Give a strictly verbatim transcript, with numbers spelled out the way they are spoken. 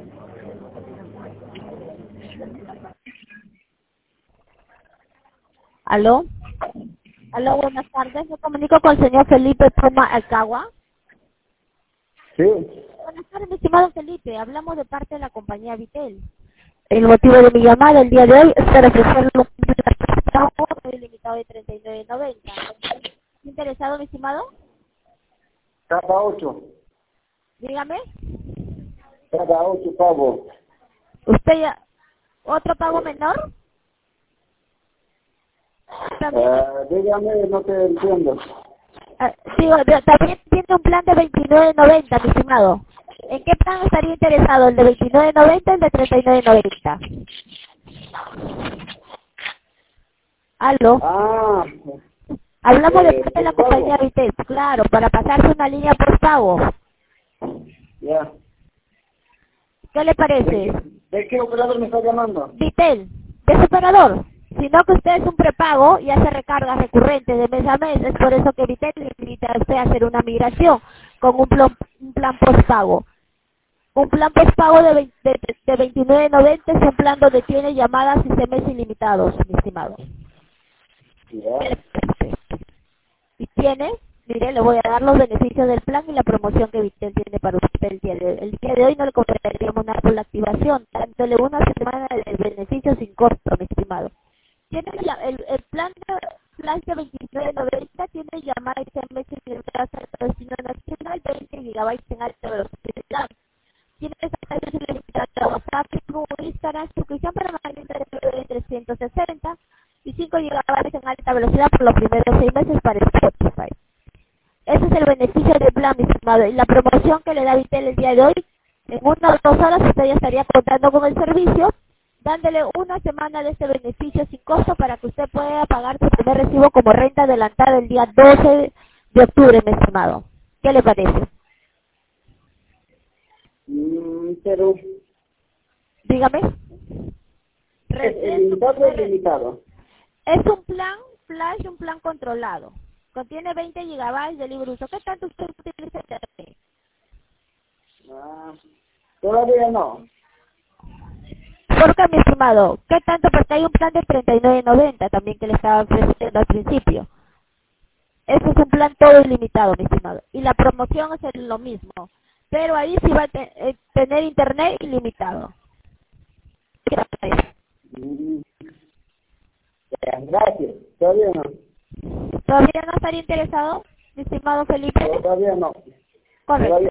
¿Aló? Aló, buenas tardes. Me comunico con el señor Felipe Poma Alcagua. Sí. Buenas tardes, mi estimado Felipe. Hablamos de parte de la compañía Vitel. El motivo de mi llamada el día de hoy es para ofrecerle un plan ilimitado de treinta y nueve noventa. ¿Interesado, mi estimado? Cada ocho. Dígame. Cada ocho pavos. ¿Usted ya... otro pago menor? También... Uh, dígame, no te entiendo. Ah, digo, de- también tiene un plan de veintinueve noventa, mi estimado. ¿En qué plan estaría interesado? ¿El de veintinueve noventa o el de treinta y nueve noventa? ¿Aló? Ah, Hablamos de eh, parte de la por pago. compañía Vitel, claro, para pasarse una línea por pago. Ya. ¿Qué le ¿De parece? qué, ¿De qué operador me está llamando? Vitel, de su operador. Sino que usted es un prepago y hace recargas recurrentes de mes a mes. Es por eso que Vitel le invita a usted a hacer una migración con un plan, un plan postpago. Un plan postpago de, veinte de, de veintinueve noventa es un plan donde tiene llamadas y S M S ilimitados, mi estimado. Ya. ¿Qué le parece? Y tiene, mire, le voy a dar los beneficios del plan y la promoción que Vitel tiene para usted el día de hoy. El día de hoy no le cobraríamos nada por la activación, dándole una semana de beneficios sin costo, mi estimado. Tiene ya, el, el plan de plan de veintinueve noventa tiene llamada y S M S ilimitadas al destino nacional, veinte gigabytes en alta velocidad. Tiene acceso ilimitado a WhatsApp, Facebook, Instagram, suscripción permanente de trescientos sesenta y cinco gigabytes en alta velocidad por los primeros seis meses para Spotify. Ese es el beneficio del plan, mi estimado. Y la promoción que le da Vitel el día de hoy, en una o dos horas usted ya estaría contando con el servicio, dándole una semana de este beneficio sin costo para que usted pueda pagar su primer recibo como renta adelantada el día doce de octubre, mi estimado. ¿Qué le parece? Mm, pero, Dígame. ¿es Recién su ilimitado o primer... ilimitado? Es un plan flash, un plan controlado. Contiene veinte gigabytes de libre uso. ¿Qué tanto usted utiliza internet? Ah, todavía no. ¿Por qué, mi estimado? ¿Qué tanto? Porque hay un plan de treinta y nueve noventa también que le estaba ofreciendo al principio. Ese es un plan todo ilimitado, mi estimado. Y la promoción es el- lo mismo. Pero ahí sí va a te- eh, tener internet ilimitado. Mm, ya, gracias. Todavía no. ¿Todavía no estaría interesado, mi estimado Felipe? Todavía no. Correcto. Todavía